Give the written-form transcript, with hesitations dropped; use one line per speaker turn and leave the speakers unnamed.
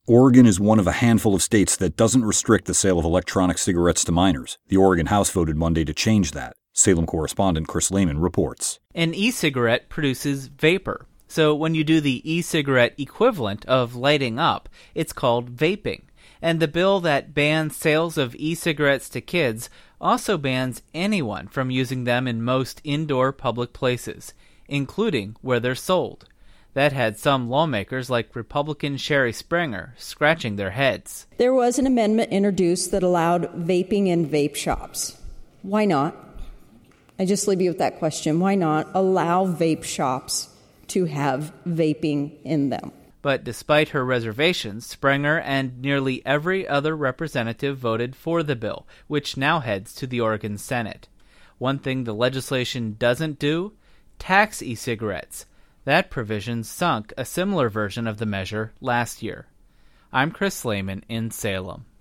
Oregon is one of a handful of states that doesn't restrict the sale of electronic cigarettes to minors. The Oregon House voted Monday to change that. Salem correspondent Chris Lehman reports.
An e-cigarette produces vapor. So when you do the e-cigarette equivalent of lighting up, it's called vaping. And the bill that bans sales of e-cigarettes to kids also bans anyone from using them in most indoor public places, including where they're sold. That had some lawmakers like Republican Sherry Springer scratching their heads.
There was an amendment introduced that allowed vaping in vape shops. Why not? I just leave you with that question. Why not allow vape shops to have vaping in them?
But despite her reservations, Springer and nearly every other representative voted for the bill, which now heads to the Oregon Senate. One thing the legislation doesn't do: tax e-cigarettes. That provision sunk a similar version of the measure last year. I'm Chris Lehman in Salem.